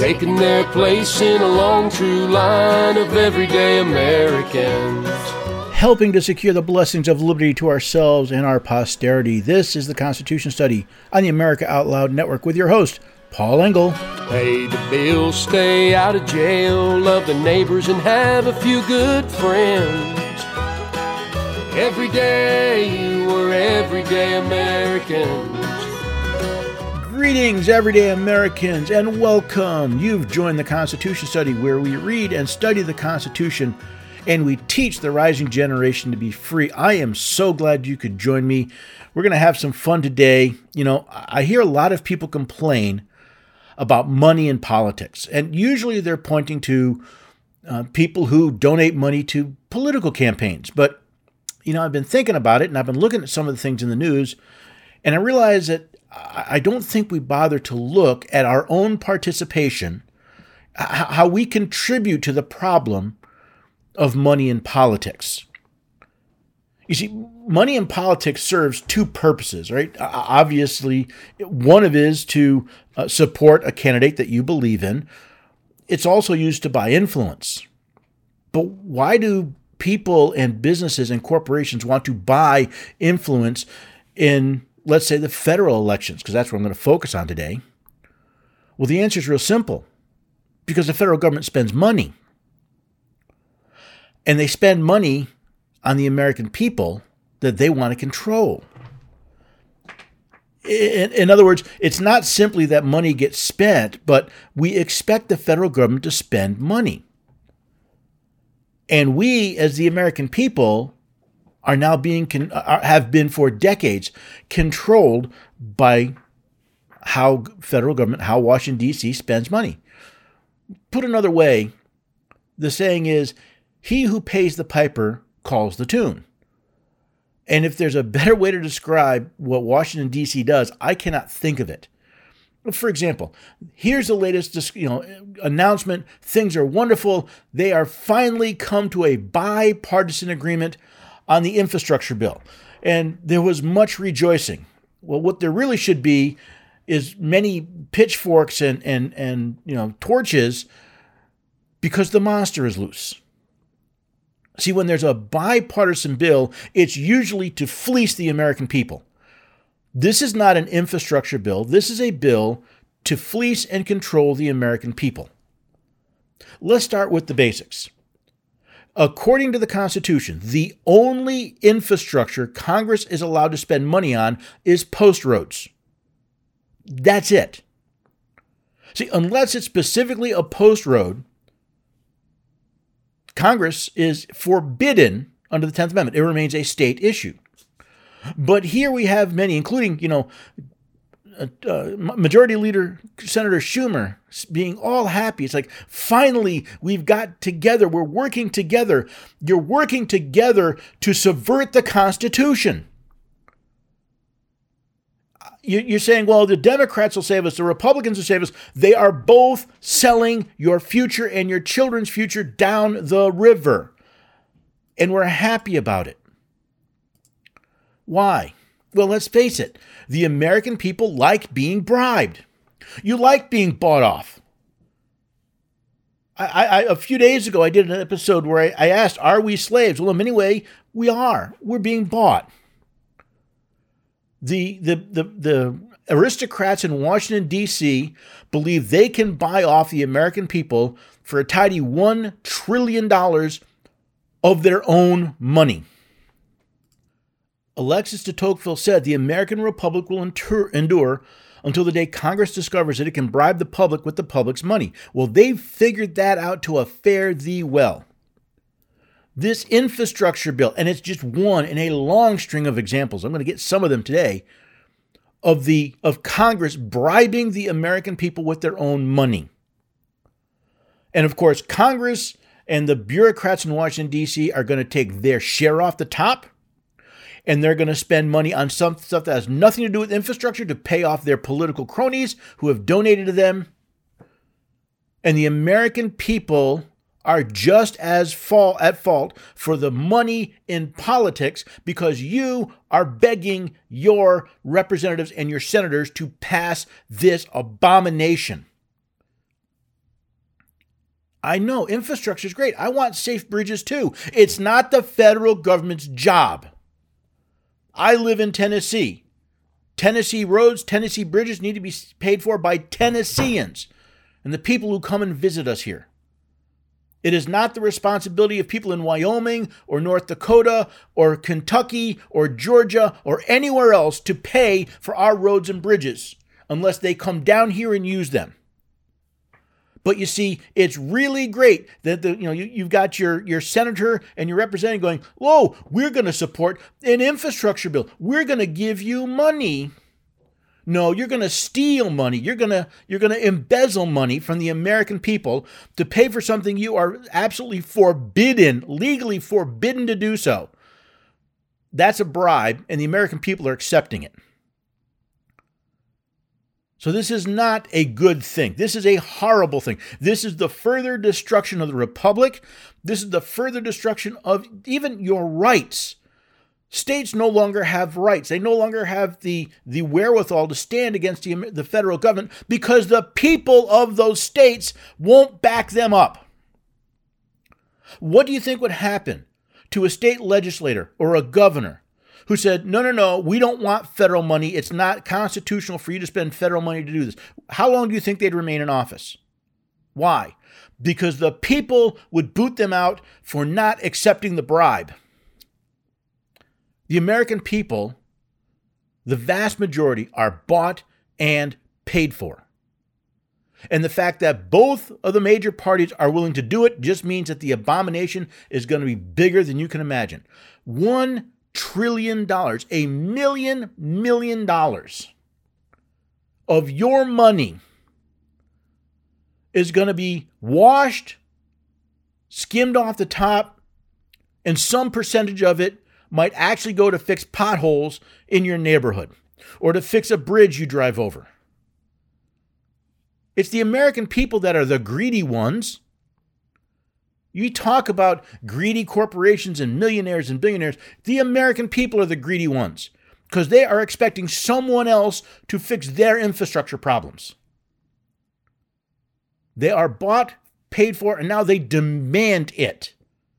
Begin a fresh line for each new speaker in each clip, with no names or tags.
taking their place in a long, true line of everyday Americans.
Helping to secure the blessings of liberty to ourselves and our posterity. This is the Constitution Study on the America Out Loud Network with your host, Paul Engel.
Pay the bills, stay out of jail, love the neighbors, and have a few good friends. Every day, we're everyday Americans.
Greetings, everyday Americans, and welcome. You've joined the Constitution Study, where we read and study the Constitution, and we teach the rising generation to be free. I am so glad you could join me. We're going to have some fun today. You know, I hear a lot of people complain about money in politics, and usually they're pointing to people who donate money to political campaigns. But, you know, I've been thinking about it, and I've been looking at some of the things in the news, and I realize that I don't think we bother to look at our own participation, how we contribute to the problem of money in politics. You see, money in politics serves two purposes, right? Obviously, one of it is to support a candidate that you believe in. It's also used to buy influence. But why do people and businesses and corporations want to buy influence in, let's say, the federal elections? Because that's what I'm going to focus on today. Well, the answer is real simple. Because the federal government spends money. And they spend money on the American people that they want to control. In other words, it's not simply that money gets spent, but we expect the federal government to spend money. And we, as the American people, are now have been for decades controlled by how federal government, how Washington, D.C. spends money. Put another way, the saying is, he who pays the piper calls the tune. And if there's a better way to describe what Washington, D.C. does, I cannot think of it. For example, here's the latest announcement. Things are wonderful. They are finally come to a bipartisan agreement on the infrastructure bill. And there was much rejoicing. Well, what there really should be is many pitchforks and torches, because the monster is loose. See, when there's a bipartisan bill, it's usually to fleece the American people. This is not an infrastructure bill. This is a bill to fleece and control the American people. Let's start with the basics. According to the Constitution, the only infrastructure Congress is allowed to spend money on is post roads. That's it. See, unless it's specifically a post road, Congress is forbidden under the 10th Amendment. It remains a state issue. But here we have many, including, Majority Leader Senator Schumer being all happy. It's like, finally, we've got together. We're working together. You're working together to subvert the Constitution. You're saying, well, the Democrats will save us, the Republicans will save us. They are both selling your future and your children's future down the river. And we're happy about it. Why? Well, let's face it. The American people like being bribed. You like being bought off. A few days ago, I did an episode where I asked, are we slaves? Well, in many ways, we are. We're being bought. The aristocrats in Washington, D.C. believe they can buy off the American people for a tidy $1 trillion of their own money. Alexis de Tocqueville said the American Republic will endure until the day Congress discovers that it can bribe the public with the public's money. Well, they've figured that out to a fare thee well. This infrastructure bill, and it's just one in a long string of examples, I'm going to get some of them today, of Congress bribing the American people with their own money. And of course, Congress and the bureaucrats in Washington, D.C. are going to take their share off the top, and they're going to spend money on some stuff that has nothing to do with infrastructure to pay off their political cronies who have donated to them. And the American people are just as at fault for the money in politics because you are begging your representatives and your senators to pass this abomination. I know infrastructure is great. I want safe bridges too. It's not the federal government's job. I live in Tennessee. Tennessee roads, Tennessee bridges need to be paid for by Tennesseans and the people who come and visit us here. It is not the responsibility of people in Wyoming or North Dakota or Kentucky or Georgia or anywhere else to pay for our roads and bridges unless they come down here and use them. But you see, it's really great that you've got your senator and your representative going, "Whoa, we're going to support an infrastructure bill. We're going to give you money." No, you're going to steal money. You're going to embezzle money from the American people to pay for something you are absolutely forbidden, legally forbidden to do so. That's a bribe, and the American people are accepting it. So this is not a good thing. This is a horrible thing. This is the further destruction of the republic. This is the further destruction of even your rights. States no longer have rights. They no longer have the wherewithal to stand against the federal government because the people of those states won't back them up. What do you think would happen to a state legislator or a governor who said, no, we don't want federal money. It's not constitutional for you to spend federal money to do this. How long do you think they'd remain in office? Why? Because the people would boot them out for not accepting the bribe. The American people, the vast majority, are bought and paid for. And the fact that both of the major parties are willing to do it just means that the abomination is going to be bigger than you can imagine. $1 trillion, $1 million of your money is going to be washed, skimmed off the top, and some percentage of it might actually go to fix potholes in your neighborhood or to fix a bridge you drive over. It's the American people that are the greedy ones. You talk about greedy corporations and millionaires and billionaires. The American people are the greedy ones because they are expecting someone else to fix their infrastructure problems. They are bought, paid for, and now they demand it.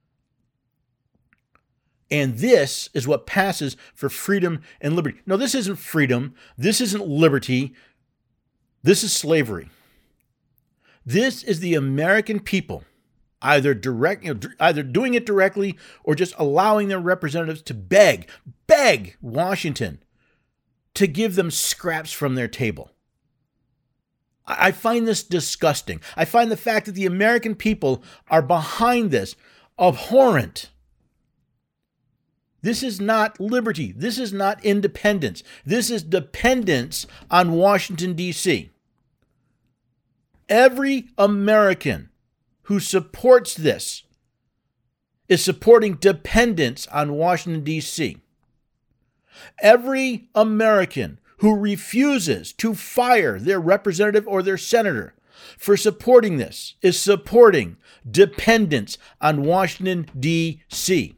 And this is what passes for freedom and liberty. No, this isn't freedom. This isn't liberty. This is slavery. This is the American people either doing it directly or just allowing their representatives to beg Washington to give them scraps from their table. I find this disgusting. I find the fact that the American people are behind this abhorrent. This is not liberty. This is not independence. This is dependence on Washington, D.C. Every American who supports this is supporting dependence on Washington, D.C. Every American who refuses to fire their representative or their senator for supporting this is supporting dependence on Washington, D.C.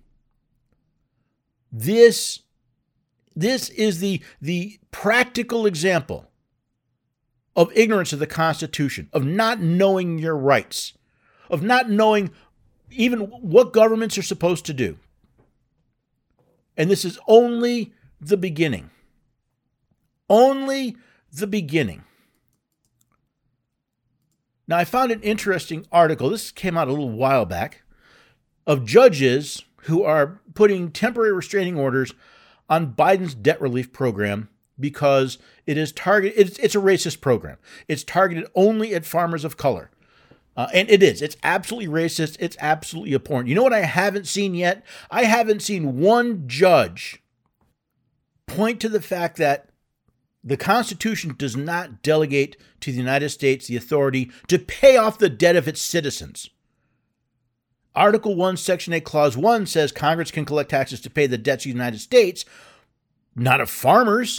This is the practical example of ignorance of the Constitution, of not knowing your rights, of not knowing even what governments are supposed to do. And this is only the beginning. Only the beginning. Now, I found an interesting article, this came out a little while back, of judges who are putting temporary restraining orders on Biden's debt relief program because it is targeted. It's a racist program. It's targeted only at farmers of color. And it is. It's absolutely racist. It's absolutely abhorrent. You know what I haven't seen yet? I haven't seen one judge point to the fact that the Constitution does not delegate to the United States the authority to pay off the debt of its citizens. Article 1, Section 8, Clause 1 says Congress can collect taxes to pay the debts of the United States, not of farmers.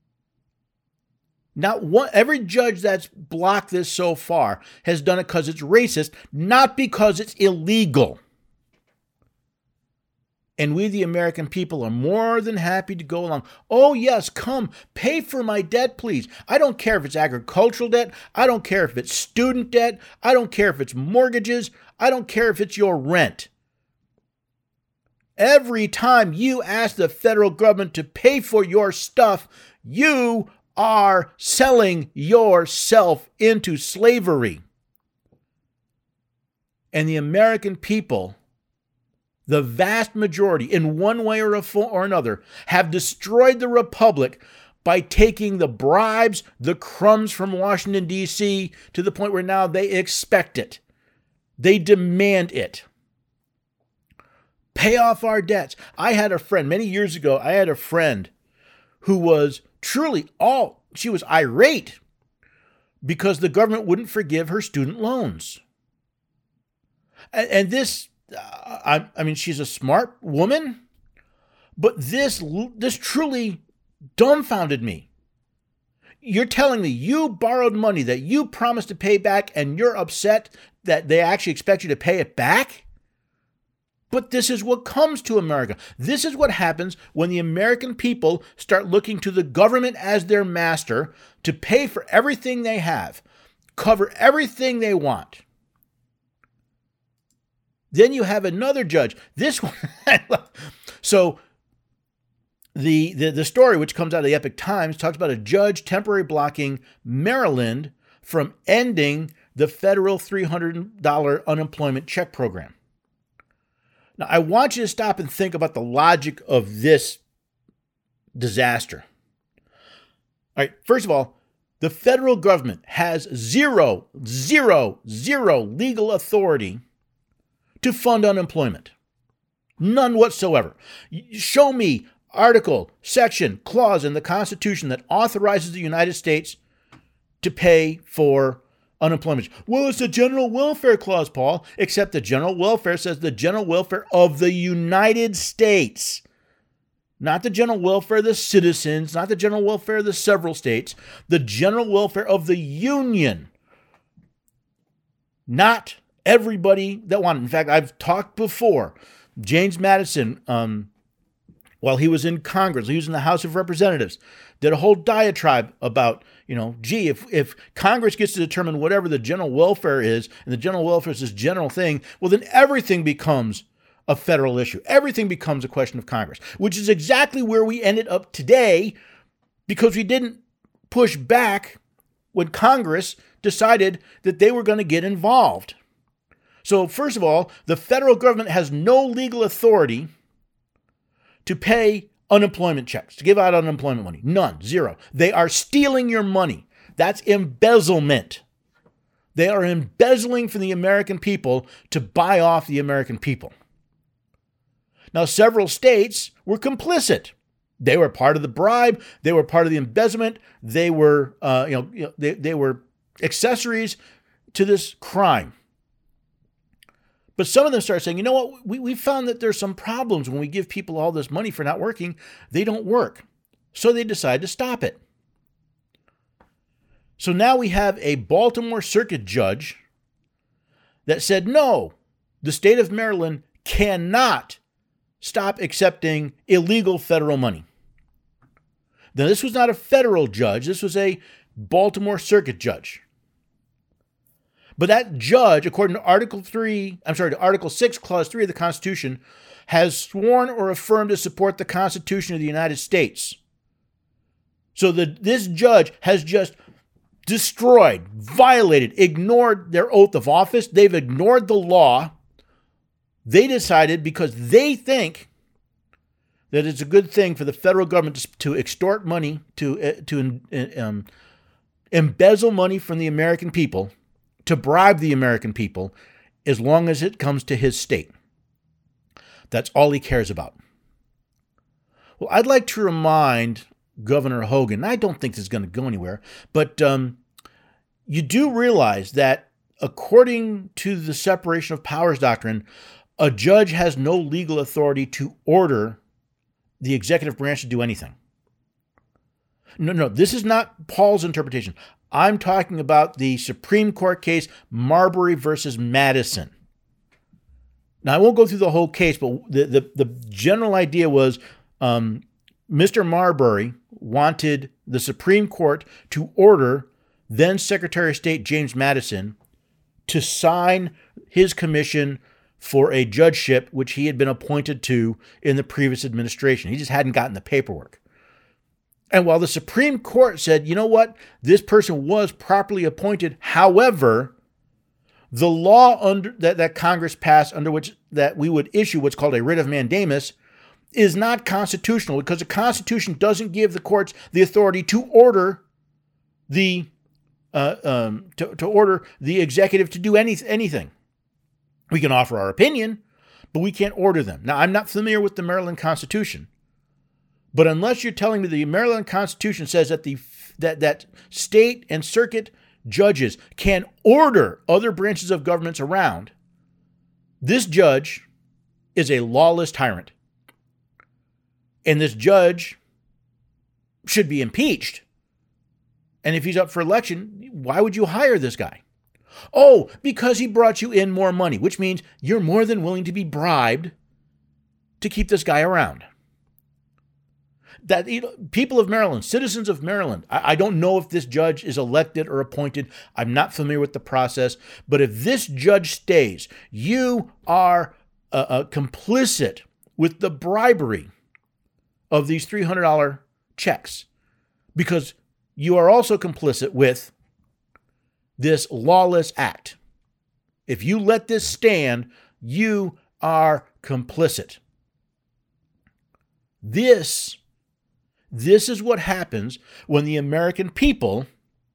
Not one, every judge that's blocked this so far has done it because it's racist, not because it's illegal. And we, the American people, are more than happy to go along. Oh, yes, come, pay for my debt, please. I don't care if it's agricultural debt. I don't care if it's student debt. I don't care if it's mortgages. I don't care if it's your rent. Every time you ask the federal government to pay for your stuff, you are selling yourself into slavery. And the American people, the vast majority, in one way or another, have destroyed the republic by taking the bribes, the crumbs from Washington, D.C., to the point where now they expect it. They demand it. Pay off our debts. I had a friend, many years ago, who was she was irate because the government wouldn't forgive her student loans. And this, I mean, she's a smart woman, but this truly dumbfounded me. You're telling me you borrowed money that you promised to pay back and you're upset that they actually expect you to pay it back? But this is what comes to America. This is what happens when the American people start looking to the government as their master to pay for everything they have, cover everything they want. Then you have another judge. This one. So the story, which comes out of the Epoch Times, talks about a judge temporarily blocking Maryland from ending the federal $300 unemployment check program. Now, I want you to stop and think about the logic of this disaster. All right, first of all, the federal government has zero legal authority to fund unemployment. None whatsoever. Show me article, section, clause in the Constitution that authorizes the United States to pay for unemployment. Well, it's the general welfare clause, Paul, except the general welfare says the general welfare of the United States. Not the general welfare of the citizens, not the general welfare of the several states, the general welfare of the Union. Not everybody that wanted. In fact, I've talked before. James Madison, while he was in Congress, he was in the House of Representatives, did a whole diatribe about, if Congress gets to determine whatever the general welfare is, and the general welfare is this general thing, well, then everything becomes a federal issue. Everything becomes a question of Congress, which is exactly where we ended up today because we didn't push back when Congress decided that they were going to get involved. So first of all, the federal government has no legal authority to pay unemployment checks, to give out unemployment money. None, zero. They are stealing your money. That's embezzlement. They are embezzling from the American people to buy off the American people. Now, several states were complicit. They were part of the bribe. They were part of the embezzlement. They were, they were accessories to this crime. But some of them start saying, you know what, we found that there's some problems when we give people all this money for not working. They don't work. So they decide to stop it. So now we have a Baltimore Circuit judge that said, no, the state of Maryland cannot stop accepting illegal federal money. Now, this was not a federal judge. This was a Baltimore Circuit judge. But that judge, according to Article 6, Clause 3 of the Constitution, has sworn or affirmed to support the Constitution of the United States. So this judge has just destroyed, violated, ignored their oath of office. They've ignored the law. They decided, because they think that it's a good thing for the federal government to extort money, to embezzle money from the American people, to bribe the American people, as long as it comes to his state. That's all he cares about. Well, I'd like to remind Governor Hogan, I don't think this is going to go anywhere, but you do realize that according to the separation of powers doctrine, a judge has no legal authority to order the executive branch to do anything. No, this is not Paul's interpretation. I'm talking about the Supreme Court case, Marbury versus Madison. Now, I won't go through the whole case, but the general idea was Mr. Marbury wanted the Supreme Court to order then Secretary of State James Madison to sign his commission for a judgeship, which he had been appointed to in the previous administration. He just hadn't gotten the paperwork. And while the Supreme Court said, you know what, this person was properly appointed, however, the law that Congress passed under which that we would issue what's called a writ of mandamus is not constitutional, because the Constitution doesn't give the courts the authority to order the order the executive to do anything. We can offer our opinion, but we can't order them. Now, I'm not familiar with the Maryland Constitution, but unless you're telling me the Maryland Constitution says that that state and circuit judges can order other branches of governments around, this judge is a lawless tyrant. And this judge should be impeached. And if he's up for election, why would you hire this guy? Oh, because he brought you in more money, which means you're more than willing to be bribed to keep this guy around. That people of Maryland, citizens of Maryland, I don't know if this judge is elected or appointed. I'm not familiar with the process. But if this judge stays, you are complicit with the bribery of these $300 checks, because you are also complicit with this lawless act. If you let this stand, you are complicit. This is what happens when the American people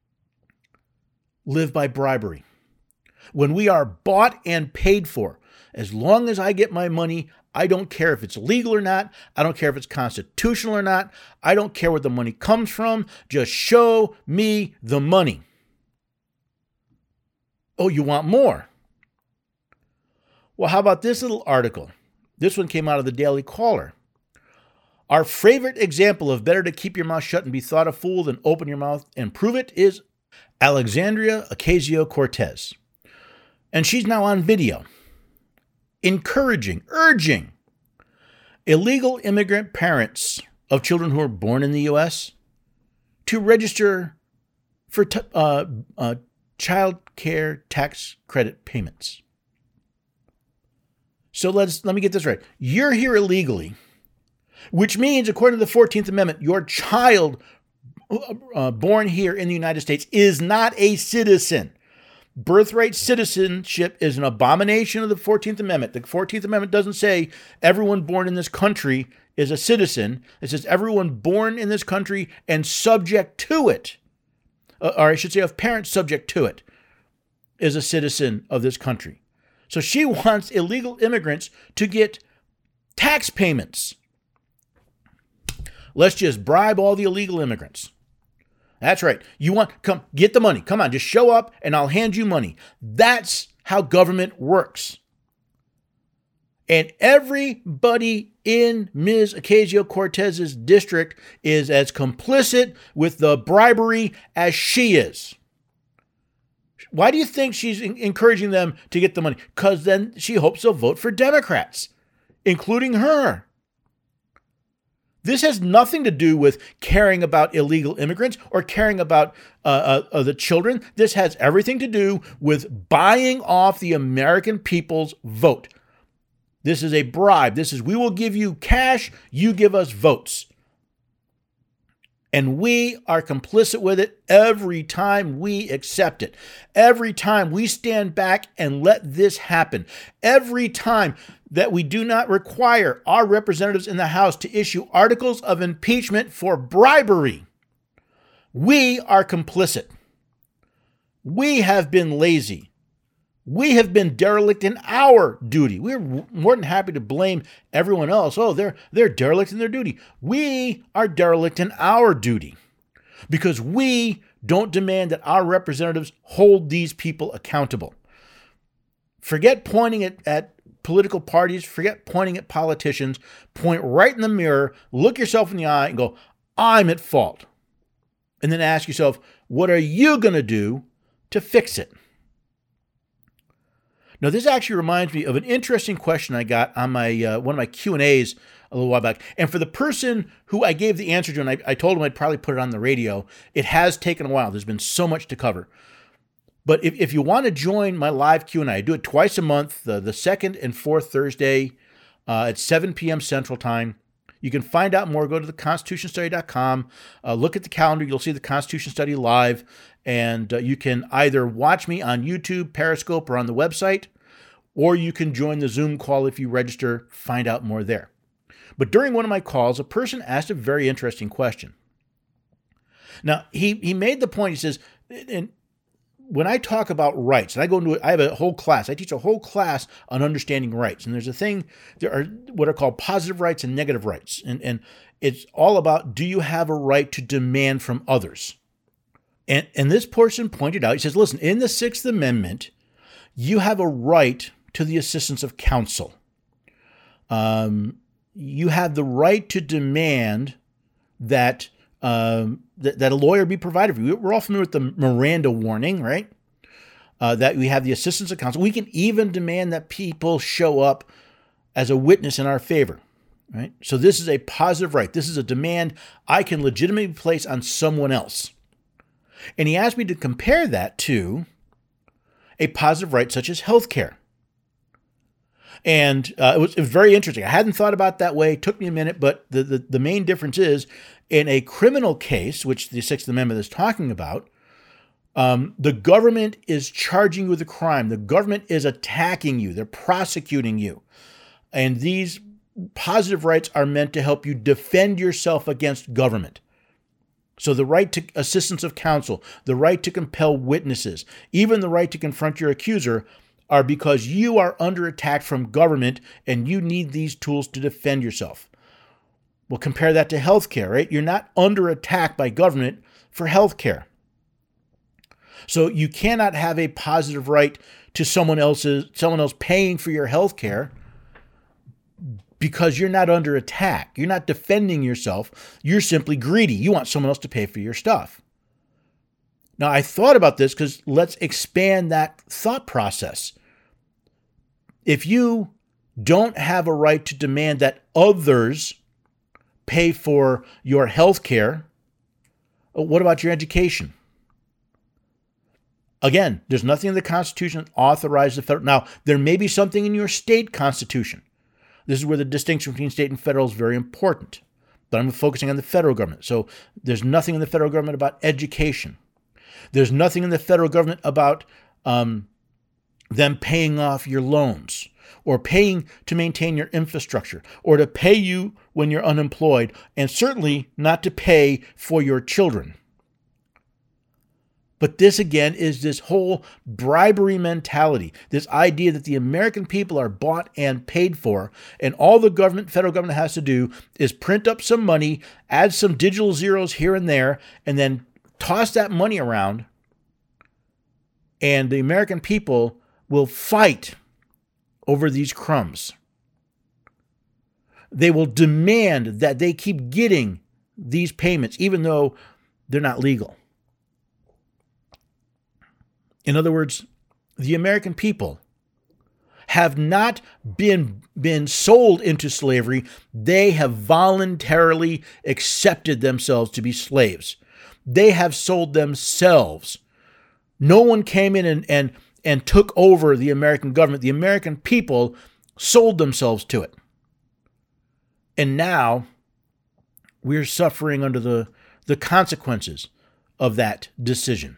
live by bribery. When we are bought and paid for. As long as I get my money, I don't care if it's legal or not. I don't care if it's constitutional or not. I don't care where the money comes from. Just show me the money. Oh, you want more? Well, how about this little article? This one came out of the Daily Caller. Our favorite example of better to keep your mouth shut and be thought a fool than open your mouth and prove it is Alexandria Ocasio-Cortez. And she's now on video, urging illegal immigrant parents of children who are born in the U.S. to register for child care tax credit payments. So let me get this right. You're here illegally, which means, according to the 14th Amendment, your child born here in the United States is not a citizen. Birthright citizenship is an abomination of the 14th Amendment. The 14th Amendment doesn't say everyone born in this country is a citizen. It says everyone born in this country and subject to it, or I should say of parents subject to it, is a citizen of this country. So she wants illegal immigrants to get tax payments. Let's just bribe all the illegal immigrants. That's right. Come get the money. Come on, just show up and I'll hand you money. That's how government works. And everybody in Ms. Ocasio-Cortez's district is as complicit with the bribery as she is. Why do you think she's encouraging them to get the money? Because then she hopes they'll vote for Democrats, including her. This has nothing to do with caring about illegal immigrants or caring about the children. This has everything to do with buying off the American people's vote. This is a bribe. This is, we will give you cash, you give us votes. And we are complicit with it every time we accept it. Every time we stand back and let this happen. Every time that we do not require our representatives in the House to issue articles of impeachment for bribery, we are complicit. We have been lazy. We have been derelict in our duty. We're more than happy to blame everyone else. Oh, they're derelict in their duty. We are derelict in our duty because we don't demand that our representatives hold these people accountable. Forget pointing at political parties. Forget pointing at politicians. Point right in the mirror, look yourself in the eye and go, I'm at fault. And then ask yourself, what are you going to do to fix it? Now, this actually reminds me of an interesting question I got on my one of my Q&As a little while back. And for the person who I gave the answer to, and I told him I'd probably put it on the radio, it has taken a while. There's been so much to cover. But if you want to join my live Q&A, I do it twice a month, the second and fourth Thursday at 7 p.m. Central Time. You can find out more. Go to theconstitutionstudy.com. Look at the calendar. You'll see the Constitution Study live. And you can either watch me on YouTube, Periscope, or on the website, or you can join the Zoom call if you register, find out more there. But during one of my calls, a person asked a very interesting question. Now, he made the point, he says, and when I talk about rights, and I have a whole class, I teach a whole class on understanding rights. And there are what are called positive rights and negative rights. And it's all about, do you have a right to demand from others? And this person pointed out, he says, listen, in the Sixth Amendment, you have a right to the assistance of counsel. You have the right to demand that that a lawyer be provided for you. We're all familiar with the Miranda warning, right? That we have the assistance of counsel. We can even demand that people show up as a witness in our favor, right? So this is a positive right. This is a demand I can legitimately place on someone else. And he asked me to compare that to a positive right such as health care. And it was very interesting. I hadn't thought about it that way. It took me a minute, but the main difference is in a criminal case, which the Sixth Amendment is talking about, the government is charging you with a crime. The government is attacking you. They're prosecuting you. And these positive rights are meant to help you defend yourself against government. So the right to assistance of counsel, the right to compel witnesses, even the right to confront your accuser are because you are under attack from government and you need these tools to defend yourself. Well, compare that to healthcare, right? You're not under attack by government for healthcare. So you cannot have a positive right to someone else paying for your healthcare because you're not under attack. You're not defending yourself. You're simply greedy. You want someone else to pay for your stuff. Now, I thought about this because let's expand that thought process. If you don't have a right to demand that others pay for your health care, what about your education? Again, there's nothing in the Constitution that authorizes the federal. Now, there may be something in your state constitution. This is where the distinction between state and federal is very important. But I'm focusing on the federal government. So there's nothing in the federal government about education. There's nothing in the federal government about them paying off your loans or paying to maintain your infrastructure or to pay you when you're unemployed, and certainly not to pay for your children. But this, again, is this whole bribery mentality, this idea that the American people are bought and paid for, and all the federal government has to do is print up some money, add some digital zeros here and there, and then toss that money around, and the American people will fight over these crumbs. They will demand that they keep getting these payments, even though they're not legal. In other words, the American people have not been sold into slavery. They have voluntarily accepted themselves to be slaves. They have sold themselves. No one came in and took over the American government. The American people sold themselves to it. And now we're suffering under the consequences of that decision.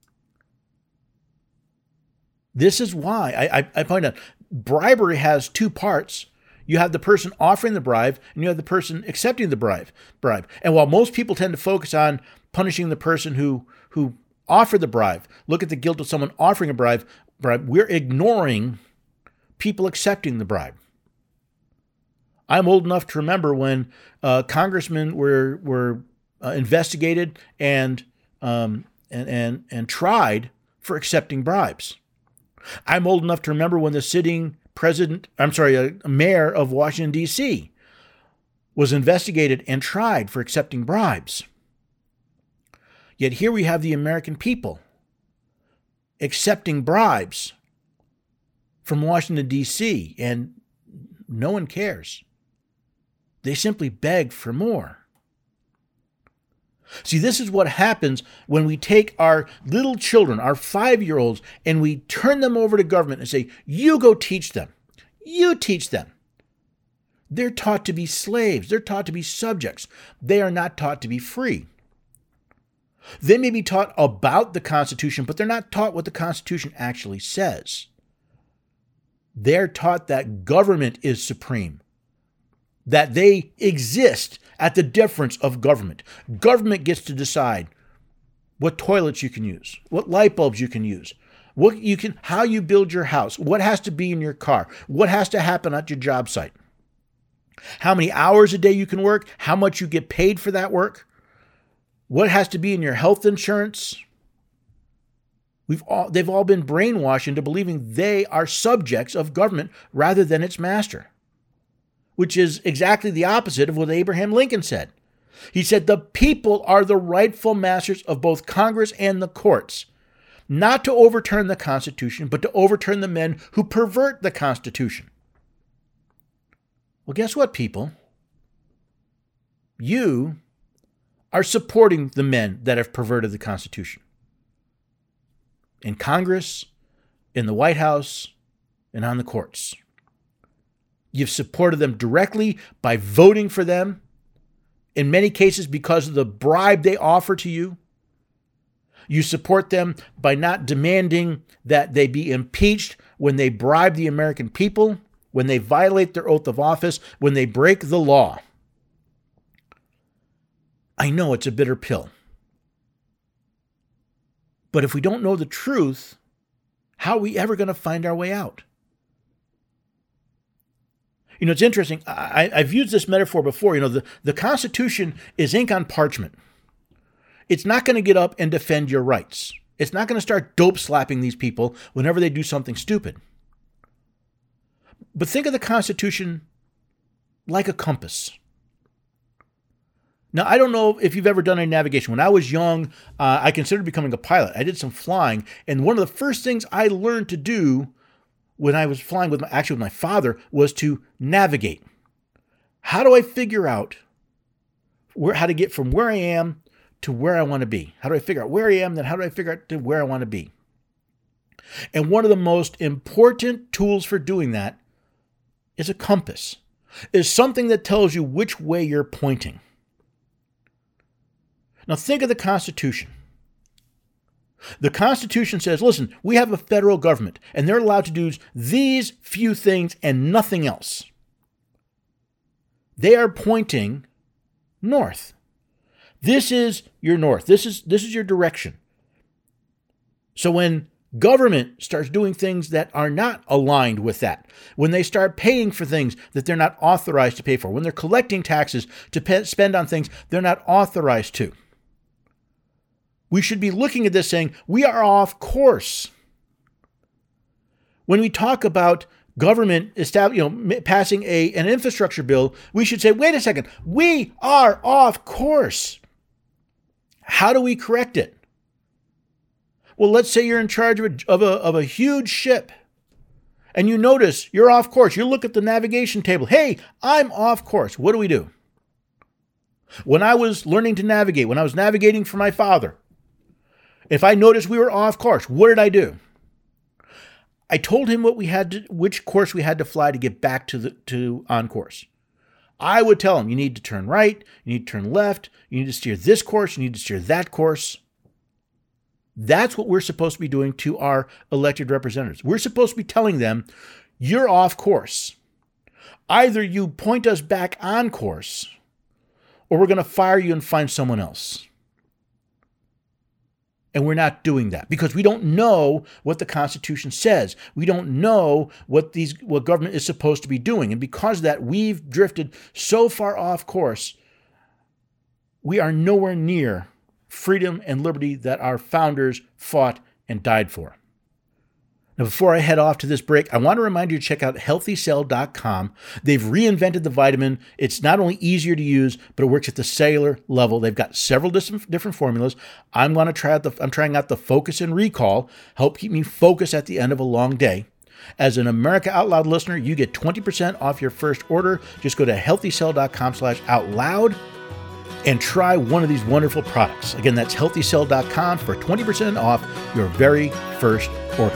This is why I point out bribery has two parts. You have the person offering the bribe, and you have the person accepting the bribe. And while most people tend to focus on punishing the person who offered the bribe, look at the guilt of someone offering a bribe, we're ignoring people accepting the bribe. I'm old enough to remember when congressmen were investigated and tried for accepting bribes. I'm old enough to remember when the sitting mayor of Washington, D.C. was investigated and tried for accepting bribes. Yet here we have the American people accepting bribes from Washington, D.C., and no one cares. They simply beg for more. See, this is what happens when we take our little children, our 5-year-olds, and we turn them over to government and say, you go teach them. You teach them. They're taught to be slaves. They're taught to be subjects. They are not taught to be free. They may be taught about the Constitution, but they're not taught what the Constitution actually says. They're taught that government is supreme, that they exist at the deference of government. Government gets to decide what toilets you can use, what light bulbs you can use, how you build your house, what has to be in your car, what has to happen at your job site, how many hours a day you can work, how much you get paid for that work, what has to be in your health insurance. They've all been brainwashed into believing they are subjects of government rather than its master, which is exactly the opposite of what Abraham Lincoln said. He said the people are the rightful masters of both Congress and the courts, not to overturn the Constitution, but to overturn the men who pervert the Constitution. Well, guess what, people? You are supporting the men that have perverted the Constitution. In Congress, in the White House, and on the courts. You've supported them directly by voting for them, in many cases because of the bribe they offer to you. You support them by not demanding that they be impeached when they bribe the American people, when they violate their oath of office, when they break the law. I know it's a bitter pill. But if we don't know the truth, how are we ever going to find our way out? You know, it's interesting. I've used this metaphor before. You know, the Constitution is ink on parchment. It's not going to get up and defend your rights. It's not going to start dope slapping these people whenever they do something stupid. But think of the Constitution like a compass. Now, I don't know if you've ever done any navigation. When I was young, I considered becoming a pilot. I did some flying, and one of the first things I learned to do when I was flying with my father was to navigate. How do I figure out how to get from where I am to where I want to be? How do I figure out where I am, then how do I figure out to where I want to be? And one of the most important tools for doing that is a compass, is something that tells you which way you're pointing. Now think of the Constitution. The Constitution says, listen, we have a federal government, and they're allowed to do these few things and nothing else. They are pointing north. This is your north. This is your direction. So when government starts doing things that are not aligned with that, when they start paying for things that they're not authorized to pay for, when they're collecting taxes to spend on things they're not authorized to, we should be looking at this saying, we are off course. When we talk about government passing an infrastructure bill, we should say, wait a second, we are off course. How do we correct it? Well, let's say you're in charge of a huge ship, and you notice you're off course. You look at the navigation table. Hey, I'm off course. What do? When I was learning to navigate, when I was navigating for my father, if I noticed we were off course, what did I do? I told him which course we had to fly to get back to on course. I would tell him, you need to turn right, you need to turn left, you need to steer this course, you need to steer that course. That's what we're supposed to be doing to our elected representatives. We're supposed to be telling them, you're off course. Either you point us back on course, or we're going to fire you and find someone else. And we're not doing that because we don't know what the Constitution says. We don't know what government is supposed to be doing. And because of that, we've drifted so far off course, we are nowhere near freedom and liberty that our founders fought and died for. Now, before I head off to this break, I want to remind you to check out HealthyCell.com. They've reinvented the vitamin. It's not only easier to use, but it works at the cellular level. They've got several different formulas. I'm trying out the Focus and Recall, help keep me focused at the end of a long day. As an America Out Loud listener, you get 20% off your first order. Just go to healthycell.com/outloud and try one of these wonderful products. Again, that's healthycell.com for 20% off your very first order.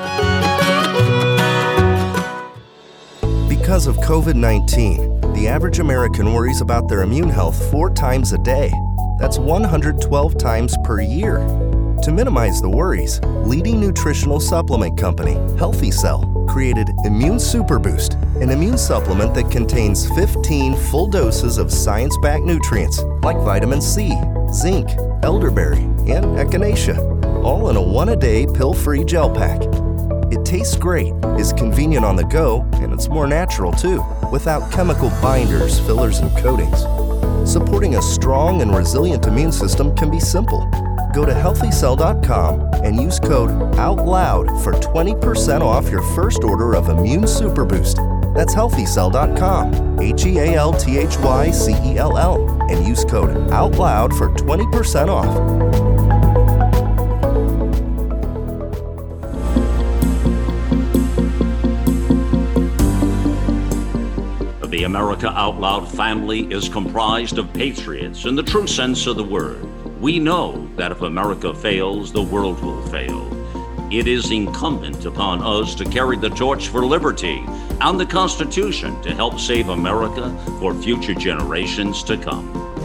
Because of COVID-19, the average American worries about their immune health 4 times a day. That's 112 times per year. To minimize the worries, leading nutritional supplement company, Healthy Cell, created Immune Super Boost, an immune supplement that contains 15 full doses of science-backed nutrients like vitamin C, zinc, elderberry, and echinacea, all in a 1-a-day pill-free gel pack. It tastes great, is convenient on the go, and it's more natural too, without chemical binders, fillers, and coatings. Supporting a strong and resilient immune system can be simple. Go to healthycell.com and use code OUTLOUD for 20% off your first order of Immune Super Boost. That's healthycell.com, HEALTHYCELL, and use code OUTLOUD for 20% off.
The America Out Loud family is comprised of patriots in the true sense of the word. We know that if America fails, the world will fail. It is incumbent upon us to carry the torch for liberty and the Constitution to help save America for future generations to come.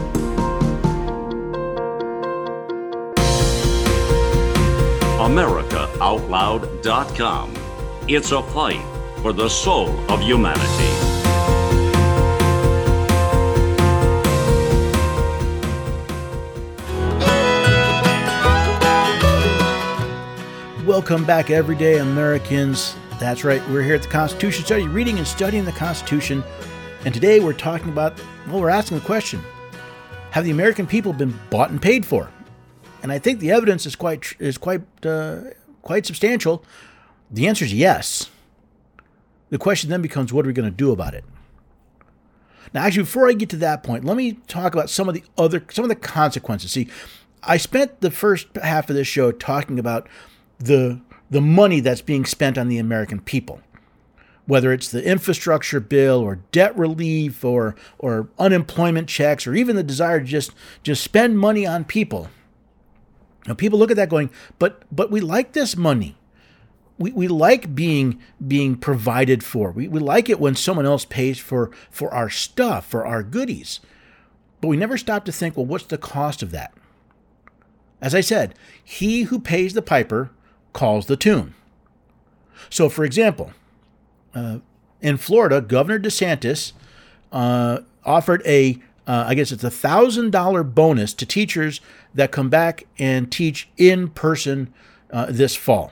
AmericaOutloud.com. It's a fight for the soul of humanity.
Welcome back, everyday Americans. That's right, we're here at the Constitution Study, reading and studying the Constitution. And today we're talking about, we're asking the question, have the American people been bought and paid for? And I think the evidence is quite substantial. The answer is yes. The question then becomes, what are we going to do about it? Now, actually, before I get to that point, let me talk about some of the consequences. See, I spent the first half of this show talking about the money that's being spent on the American people, whether it's the infrastructure bill or debt relief or unemployment checks or even the desire to just spend money on people. Now, people look at that going, but we like this money. We like being provided for. We like it when someone else pays for our stuff, for our goodies. But we never stop to think, well, what's the cost of that? As I said, he who pays the piper calls the tune. So, for example, in Florida, Governor DeSantis offered I guess it's $1,000 bonus to teachers that come back and teach in person this fall.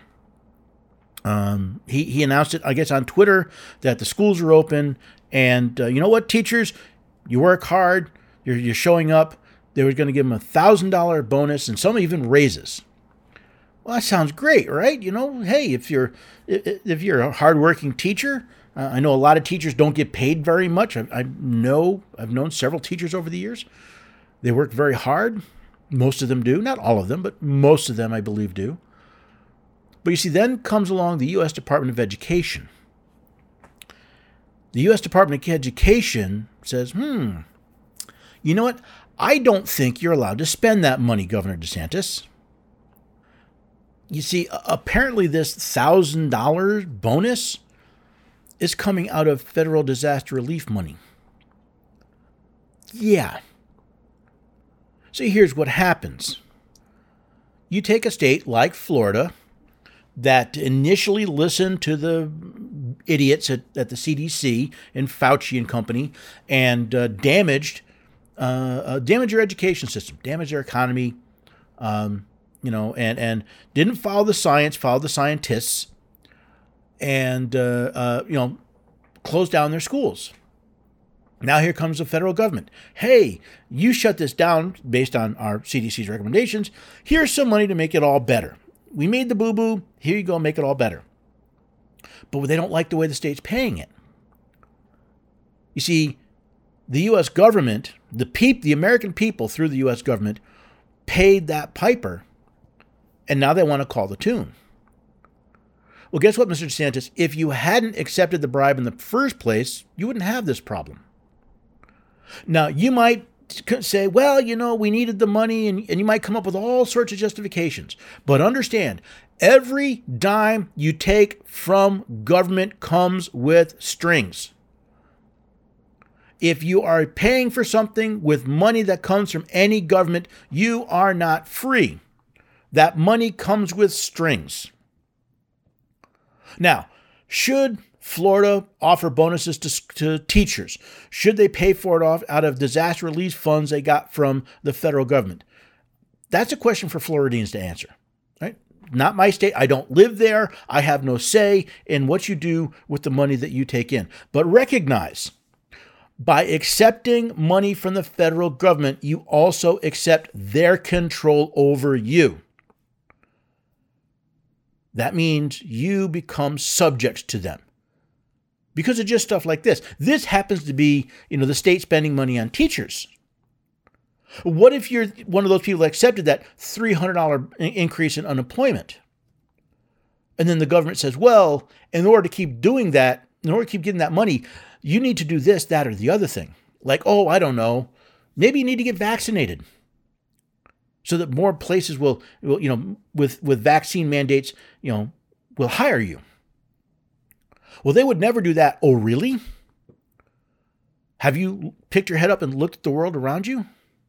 He announced it, I guess, on Twitter that the schools are open, and you know what, teachers, you work hard, you're showing up. They were going to give them $1,000 bonus and some even raises. Well, that sounds great, right? You know, hey, if you're a hardworking teacher, I know a lot of teachers don't get paid very much. I've known several teachers over the years. They work very hard. Most of them do, not all of them, but most of them, I believe, do. But you see, then comes along the U.S. Department of Education. The U.S. Department of Education says, you know what? I don't think you're allowed to spend that money, Governor DeSantis. You see, apparently this $1,000 bonus is coming out of federal disaster relief money. Yeah. So here's what happens. You take a state like Florida that initially listened to the idiots at the CDC and Fauci and company and damaged your education system, damaged their economy, and didn't follow the science, followed the scientists, and closed down their schools. Now here comes the federal government. Hey, you shut this down based on our CDC's recommendations. Here's some money to make it all better. We made the boo-boo. Here you go, make it all better. But they don't like the way the state's paying it. You see, the U.S. government, the American people through the U.S. government, paid that piper, and now they want to call the tune. Well, guess what, Mr. DeSantis? If you hadn't accepted the bribe in the first place, you wouldn't have this problem. Now, you might say, well, we needed the money, and you might come up with all sorts of justifications. But understand, every dime you take from government comes with strings. If you are paying for something with money that comes from any government, you are not free. That money comes with strings. Now, should Florida offer bonuses to teachers? Should they pay for it out of disaster relief funds they got from the federal government? That's a question for Floridians to answer. Right? Not my state. I don't live there. I have no say in what you do with the money that you take in. But recognize, by accepting money from the federal government, you also accept their control over you. That means you become subjects to them because of just stuff like this. This happens to be, the state spending money on teachers. What if you're one of those people that accepted that $300 increase in unemployment? And then the government says, well, in order to keep doing that, in order to keep getting that money, you need to do this, that, or the other thing. Like, I don't know, maybe you need to get vaccinated so that more places will with vaccine mandates, will hire you. Well, they would never do that. Oh, really? Have you picked your head up and looked at the world around you?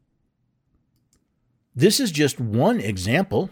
This is just one example.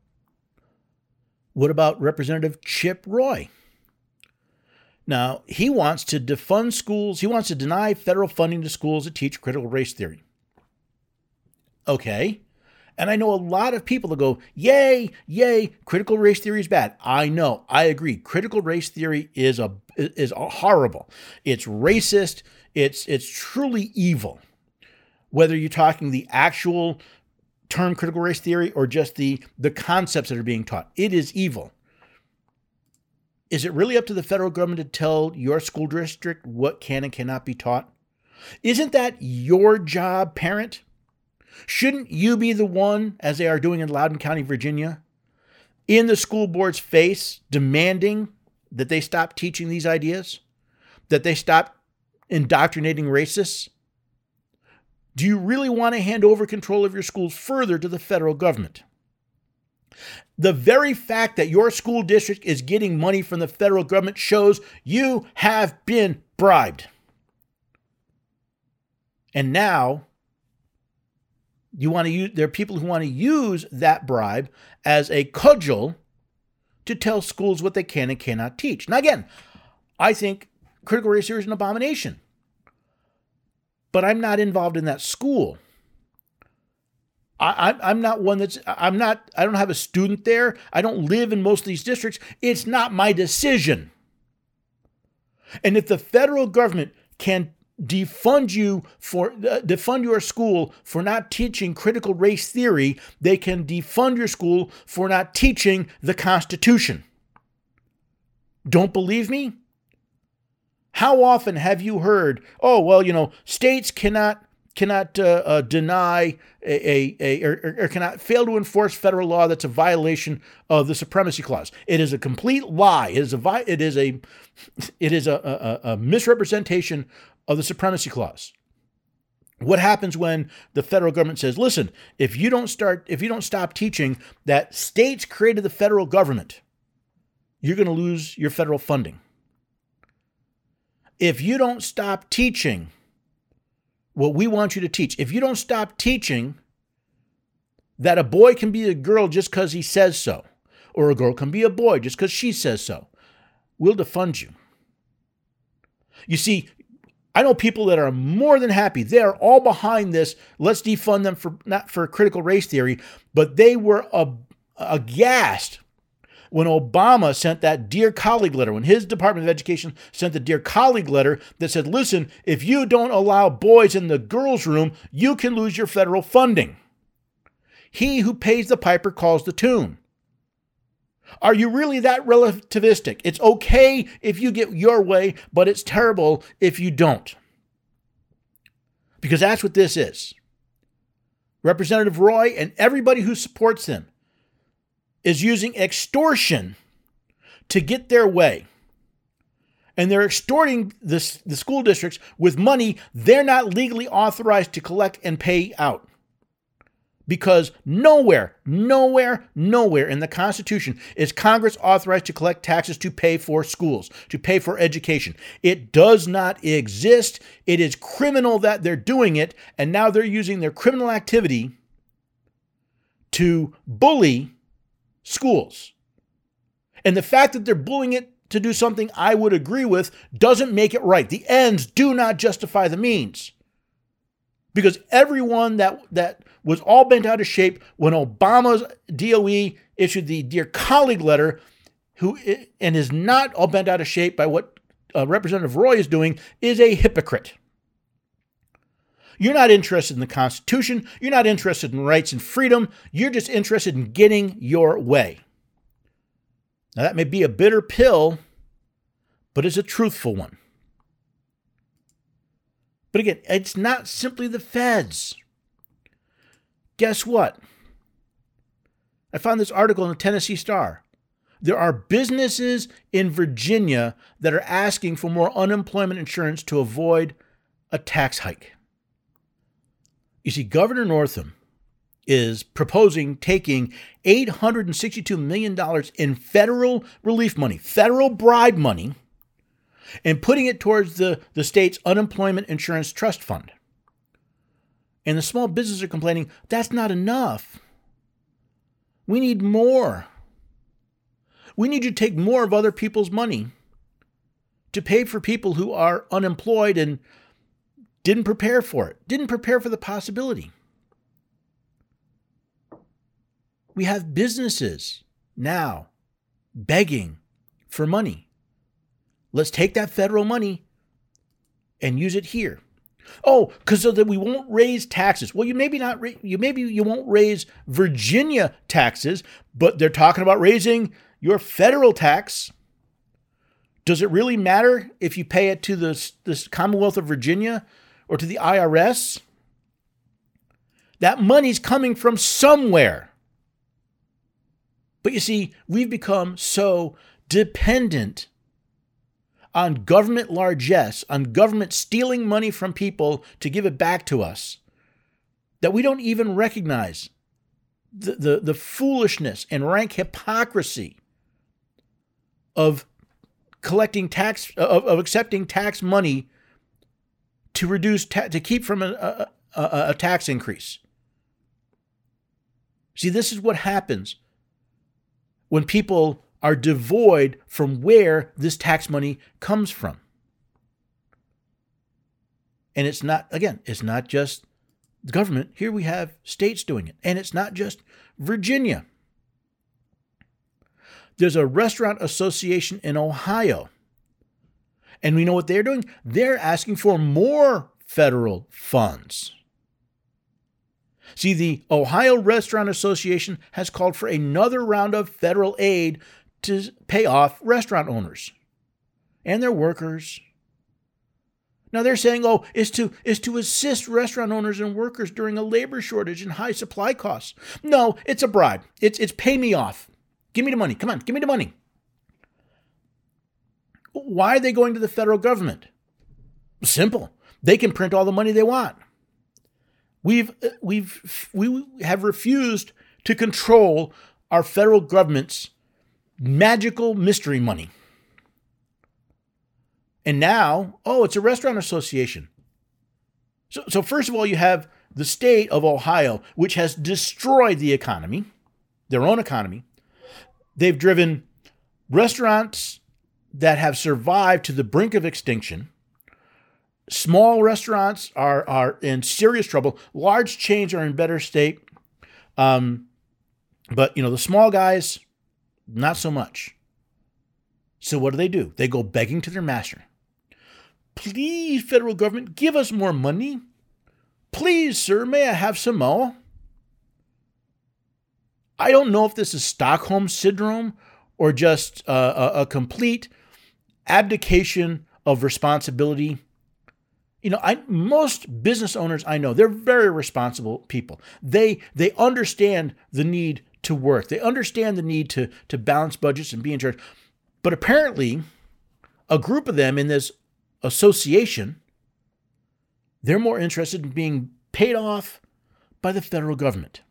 What about Representative Chip Roy? Now, he wants to defund schools. He wants to deny federal funding to schools that teach critical race theory. Okay. And I know a lot of people that go, yay, critical race theory is bad. I know, I agree. Critical race theory is horrible. It's racist. It's truly evil. Whether you're talking the actual term critical race theory or just the concepts that are being taught, it is evil. Is it really up to the federal government to tell your school district what can and cannot be taught? Isn't that your job, parent? Shouldn't you be the one, as they are doing in Loudoun County, Virginia, in the school board's face, demanding that they stop teaching these ideas, that they stop indoctrinating racists? Do you really want to hand over control of your schools further to the federal government? The very fact that your school district is getting money from the federal government shows you have been bribed. And now, there are people who want to use that bribe as a cudgel to tell schools what they can and cannot teach. Now, again, I think critical race theory is an abomination, but I'm not involved in that school. I'm not one I don't have a student there. I don't live in most of these districts. It's not my decision. And if the federal government can defund your school for not teaching critical race theory, they can defund your school for not teaching the Constitution. Don't believe me? How often have you heard, states cannot deny or cannot fail to enforce federal law that's a violation of the Supremacy Clause? It is a complete lie. It is a misrepresentation of the Supremacy Clause. What happens when the federal government says, listen, if you don't stop teaching that states created the federal government, you're going to lose your federal funding. If you don't stop teaching what we want you to teach, if you don't stop teaching that a boy can be a girl just because he says so, or a girl can be a boy just because she says so, we'll defund you. You see, I know people that are more than happy. They are all behind this. Let's defund them not for critical race theory, but they were aghast when Obama sent that Dear Colleague letter, when his Department of Education sent the Dear Colleague letter that said, listen, if you don't allow boys in the girls' room, you can lose your federal funding. He who pays the piper calls the tune. Are you really that relativistic? It's okay if you get your way, but it's terrible if you don't. Because that's what this is. Representative Roy and everybody who supports him is using extortion to get their way. And they're extorting the school districts with money they're not legally authorized to collect and pay out. Because nowhere in the Constitution is Congress authorized to collect taxes to pay for schools, to pay for education. It does not exist. It is criminal that they're doing it, and now they're using their criminal activity to bully schools. And the fact that they're bullying it to do something I would agree with doesn't make it right. The ends do not justify the means. Because everyone that was all bent out of shape when Obama's DOE issued the Dear Colleague letter, and is not all bent out of shape by what Representative Roy is doing, is a hypocrite. You're not interested in the Constitution. You're not interested in rights and freedom. You're just interested in getting your way. Now, that may be a bitter pill, but it's a truthful one. But again, it's not simply the feds. Guess what? I found this article in the Tennessee Star. There are businesses in Virginia that are asking for more unemployment insurance to avoid a tax hike. You see, Governor Northam is proposing taking $862 million in federal relief money, federal bribe money, and putting it towards the state's unemployment insurance trust fund. And the small businesses are complaining, that's not enough. We need more. We need you to take more of other people's money to pay for people who are unemployed and didn't prepare for it, didn't prepare for the possibility. We have businesses now begging for money. Let's take that federal money and use it here. Oh, because so that we won't raise taxes. Well, you won't raise Virginia taxes, but they're talking about raising your federal tax. Does it really matter if you pay it to the Commonwealth of Virginia or to the IRS? That money's coming from somewhere. But you see, we've become so dependent on government largesse, on government stealing money from people to give it back to us, that we don't even recognize the foolishness and rank hypocrisy of collecting tax, of accepting tax money to reduce, to keep from a tax increase. See, this is what happens when people are devoid from where this tax money comes from. And it's not just the government. Here we have states doing it. And it's not just Virginia. There's a restaurant association in Ohio. And we know what they're doing. They're asking for more federal funds. See, the Ohio Restaurant Association has called for another round of federal aid to pay off restaurant owners and their workers. Now they're saying, is to assist restaurant owners and workers during a labor shortage and high supply costs. No, it's a bribe. It's pay me off. Give me the money. Come on, give me the money. Why are they going to the federal government? Simple. They can print all the money they want. We have refused to control our federal government's magical mystery money. And now, it's a restaurant association. So first of all, you have the state of Ohio, which has destroyed the economy, their own economy. They've driven restaurants that have survived to the brink of extinction. Small restaurants are in serious trouble. Large chains are in better state. But, the small guys, not so much. So what do? They go begging to their master. Please, federal government, give us more money. Please, sir, may I have some more? I don't know if this is Stockholm Syndrome or just a complete abdication of responsibility. Most business owners I know, they're very responsible people. They understand the need to work. They understand the need to balance budgets and be in charge. But apparently, a group of them in this association, they're more interested in being paid off by the federal government.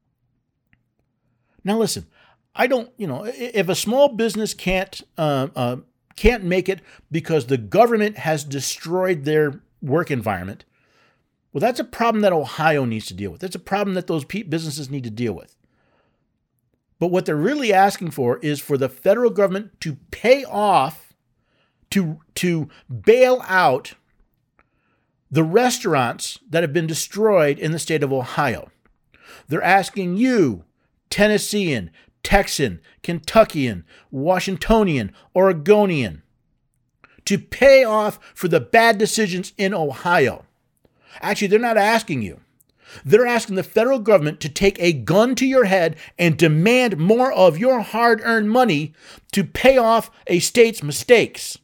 Now listen, I don't, if a small business can't make it because the government has destroyed their work environment, well, that's a problem that Ohio needs to deal with. That's a problem that those businesses need to deal with. But what they're really asking for is for the federal government to pay off, to bail out the restaurants that have been destroyed in the state of Ohio. They're asking you, Tennessean, Texan, Kentuckian, Washingtonian, Oregonian, to pay off for the bad decisions in Ohio. Actually, they're not asking you. They're asking the federal government to take a gun to your head and demand more of your hard-earned money to pay off a state's mistakes.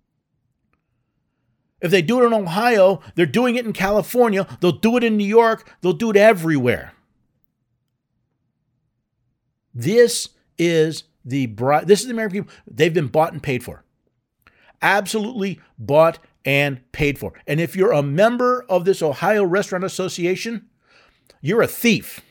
If they do it in Ohio, they're doing it in California, they'll do it in New York, they'll do it everywhere. This is the American people. They've been bought and paid for. Absolutely bought and paid for. And if you're a member of this Ohio Restaurant Association, you're a thief.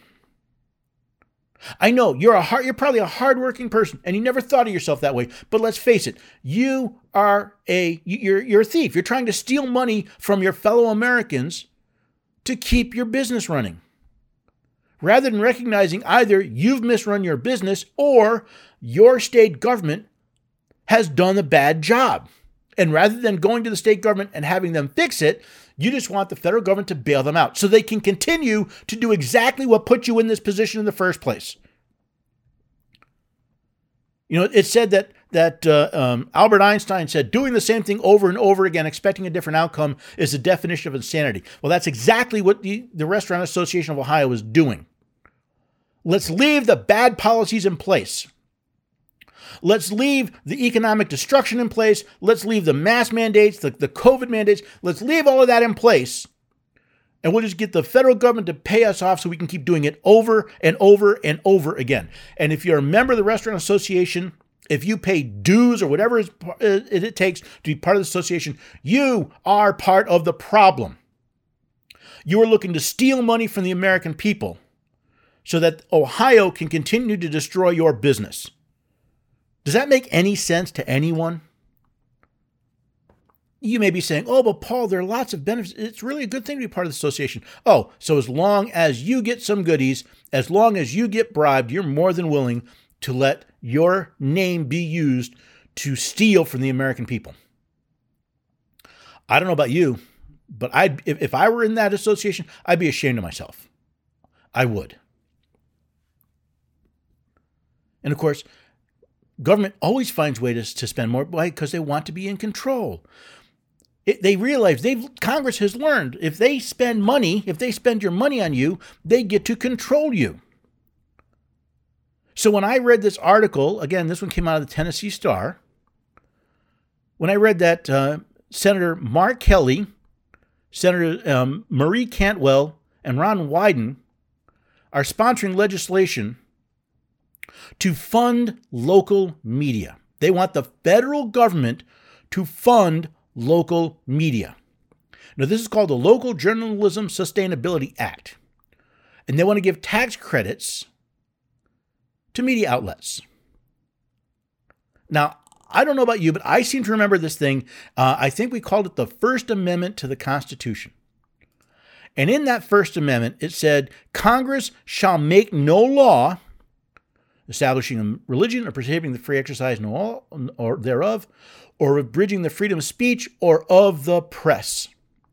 I know you're probably a hardworking person, and you never thought of yourself that way. But let's face it, you're a thief. You're trying to steal money from your fellow Americans to keep your business running. Rather than recognizing either you've misrun your business or your state government has done a bad job. And rather than going to the state government and having them fix it, you just want the federal government to bail them out so they can continue to do exactly what put you in this position in the first place. It's said that Albert Einstein said, doing the same thing over and over again, expecting a different outcome, is the definition of insanity. Well, that's exactly what the Restaurant Association of Ohio is doing. Let's leave the bad policies in place. Let's leave the economic destruction in place. Let's leave the mask mandates, the COVID mandates. Let's leave all of that in place. And we'll just get the federal government to pay us off so we can keep doing it over and over and over again. And if you're a member of the Restaurant Association, if you pay dues or whatever it takes to be part of the association, you are part of the problem. You are looking to steal money from the American people so that Ohio can continue to destroy your business. Does that make any sense to anyone? You may be saying, oh, but Paul, there are lots of benefits. It's really a good thing to be part of the association. Oh, so as long as you get some goodies, as long as you get bribed, you're more than willing to let your name be used to steal from the American people. I don't know about you, but if I were in that association, I'd be ashamed of myself. I would. And of course, government always finds ways to spend more. Why? Because they want to be in control. They realize Congress has learned if they spend your money on you, they get to control you. So when I read this article, again, this one came out of the Tennessee Star. When I read that Senator Mark Kelly, Senator Marie Cantwell, and Ron Wyden are sponsoring legislation to fund local media. They want the federal government to fund local media. Now, this is called the Local Journalism Sustainability Act. And they want to give tax credits to media outlets. Now, I don't know about you, but I seem to remember this thing. I think we called it the First Amendment to the Constitution. And in that First Amendment, it said, Congress shall make no law establishing a religion or prohibiting the free exercise or thereof, or abridging the freedom of speech or of the press.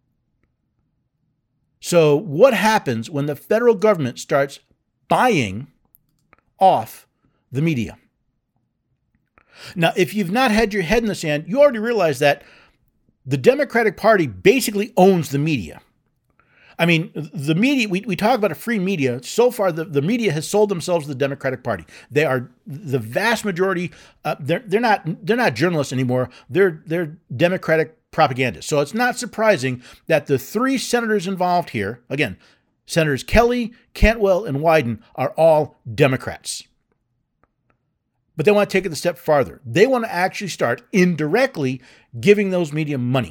So what happens when the federal government starts buying off the media? Now, if you've not had your head in the sand, you already realize that the Democratic Party basically owns the media. I mean, the media, we talk about a free media. So far, the media has sold themselves to the Democratic Party. They are the vast majority. They're not journalists anymore. They're Democratic propagandists. So it's not surprising that the three senators involved here, again, Senators Kelly, Cantwell, and Wyden, are all Democrats. But they want to take it a step farther. They want to actually start indirectly giving those media money.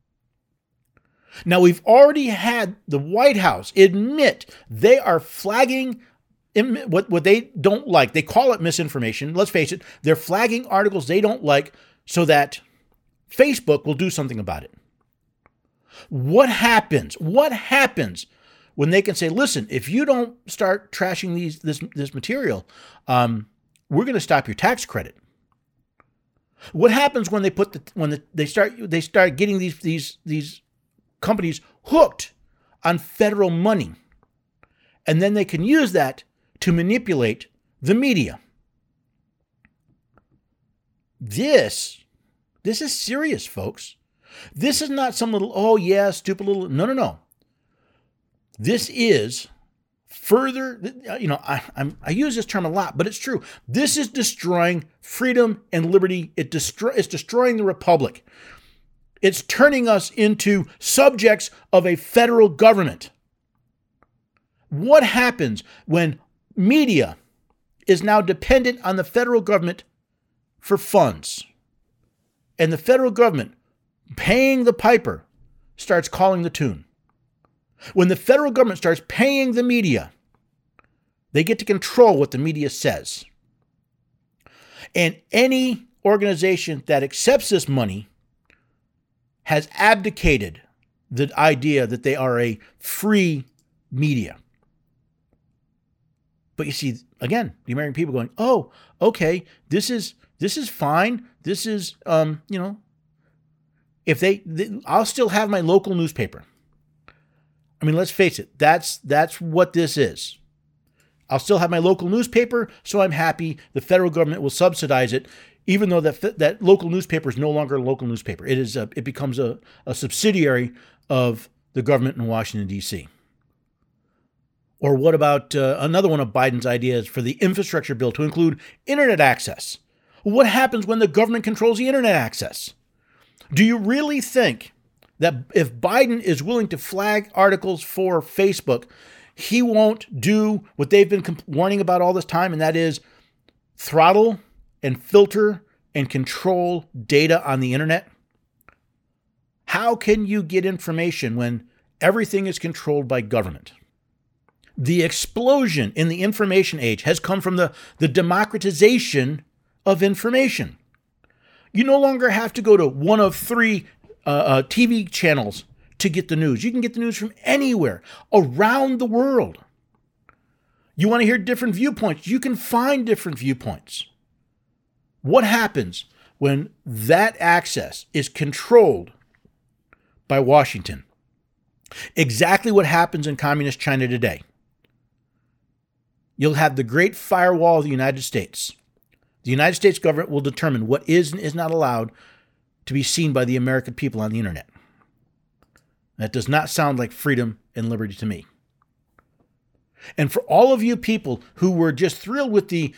Now, we've already had the White House admit they are flagging what they don't like. They call it misinformation. Let's face it, they're flagging articles they don't like so that Facebook will do something about it. What happens? What happens when they can say, listen, if you don't start trashing this material, we're going to stop your tax credit? What happens when they start getting these companies hooked on federal money, and then they can use that to manipulate the media? This is serious, folks. This is not some little, oh yeah, stupid little, no. This is further, I use this term a lot, but it's true. This is destroying freedom and liberty. It's destroying the republic. It's turning us into subjects of a federal government. What happens when media is now dependent on the federal government for funds, and the federal government, paying the piper, starts calling the tune? When the federal government starts paying the media, they get to control what the media says. And any organization that accepts this money has abdicated the idea that they are a free media. But you see, again, the American people going, oh, okay, this is fine. This is, I'll still have my local newspaper. I mean, let's face it, that's what this is. I'll still have my local newspaper, so I'm happy the federal government will subsidize it, even though that local newspaper is no longer a local newspaper. It becomes a subsidiary of the government in Washington, D.C. Or what about another one of Biden's ideas for the infrastructure bill to include internet access? What happens when the government controls the internet access? Do you really think that if Biden is willing to flag articles for Facebook, he won't do what they've been warning about all this time, and that is throttle and filter and control data on the internet? How can you get information when everything is controlled by government? The explosion in the information age has come from the democratization of information. You no longer have to go to one of three TV channels to get the news. You can get the news from anywhere around the world. You want to hear different viewpoints? You can find different viewpoints. What happens when that access is controlled by Washington? Exactly what happens in communist China today. You'll have the Great Firewall of the United States. The United States government will determine what is and is not allowed to be seen by the American people on the internet. That does not sound like freedom and liberty to me. And for all of you people who were just thrilled with the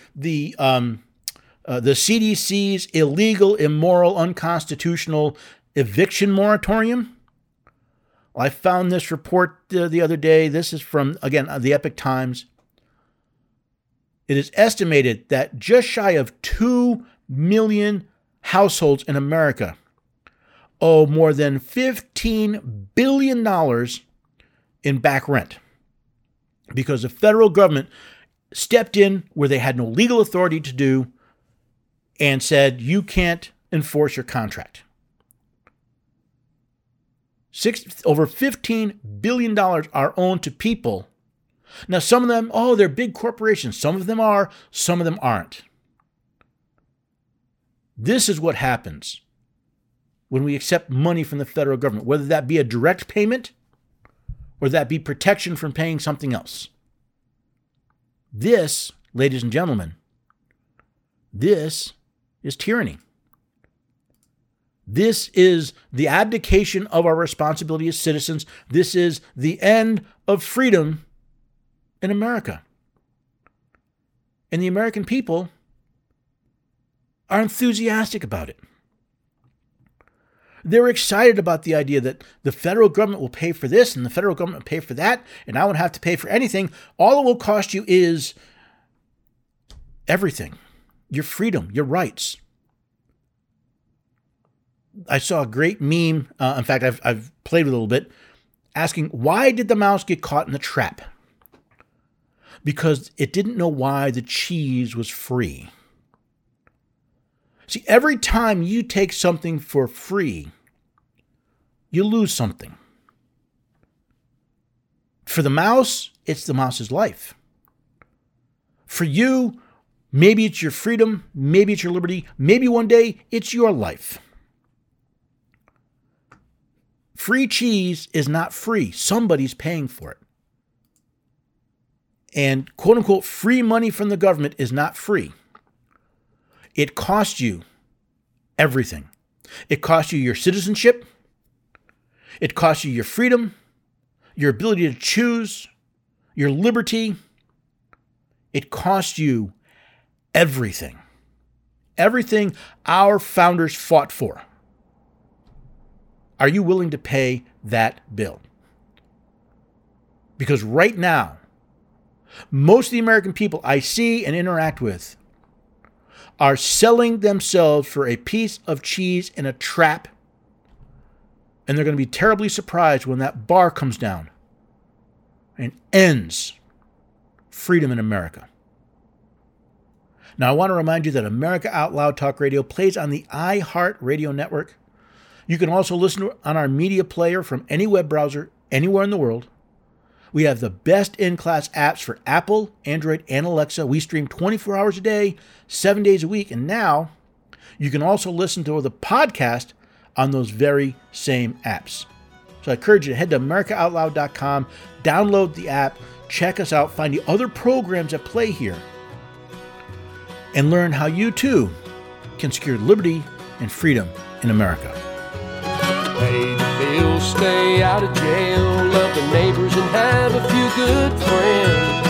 CDC's illegal, immoral, unconstitutional eviction moratorium, I found this report the other day. This is from, again, the Epoch Times. It is estimated that just shy of 2 million households in America owe more than $15 billion in back rent because the federal government stepped in where they had no legal authority to do and said, you can't enforce your contract. Over $15 billion are owed to people. Now, some of them, they're big corporations. Some of them are, some of them aren't. This is what happens when we accept money from the federal government, whether that be a direct payment or that be protection from paying something else. This, ladies and gentlemen, this is tyranny. This is the abdication of our responsibility as citizens. This is the end of freedom in America. And the American people are enthusiastic about it. They're excited about the idea that the federal government will pay for this and the federal government will pay for that, and I won't have to pay for anything. All it will cost you is everything. your freedom, your rights. I saw a great meme. In fact, I've played with it a little bit, asking, why did the mouse get caught in the trap? Because it didn't know why the cheese was free. See, every time you take something for free, you lose something. For the mouse, it's the mouse's life. For you, maybe it's your freedom, maybe it's your liberty, maybe one day it's your life. Free cheese is not free. Somebody's paying for it. And quote unquote, free money from the government is not free. It costs you everything. It costs you your citizenship. It costs you your freedom, your ability to choose, your liberty. It costs you everything. Everything our founders fought for. Are you willing to pay that bill? Because right now, most of the American people I see and interact with are selling themselves for a piece of cheese in a trap, and they're going to be terribly surprised when that bar comes down and ends freedom in America. Now, I want to remind you that America Out Loud Talk Radio plays on the iHeartRadio network. You can also listen on our media player from any web browser, anywhere in the world. We have the best in-class apps for Apple, Android, and Alexa. We stream 24 hours a day, 7 days a week. And now you can also listen to the podcast on those very same apps. So I encourage you to head to AmericaOutloud.com, download the app, check us out, find the other programs that play here, and learn how you too can secure liberty and freedom in America.
Pay the bills, stay out of jail, love the neighbors and have a few good friends.